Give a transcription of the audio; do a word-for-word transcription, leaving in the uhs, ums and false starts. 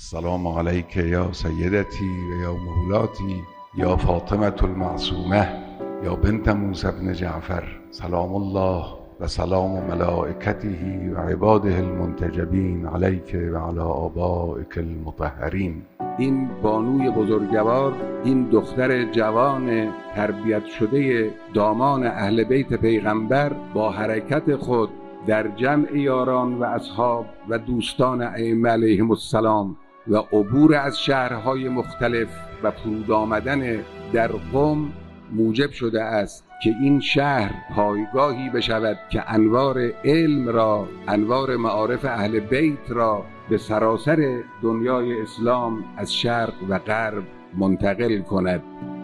السلام علیک یا سیدتی و یا مولاتی یا فاطمة المعصومه یا بنت موسی بن جعفر، سلام الله و سلام ملائکته و عباده المنتجبین علیک و علی آبائک المطهرین. این بانوی بزرگوار، این دختر جوان تربیت شده دامان اهل بیت پیغمبر، با حرکت خود در جمع یاران و اصحاب و دوستان ائمه علیهم السلام و عبور از شهرهای مختلف و فرود آمدن در قم موجب شده است که این شهر پایگاهی بشود که انوار علم را، انوار معارف اهل بیت را به سراسر دنیای اسلام از شرق و غرب منتقل کند.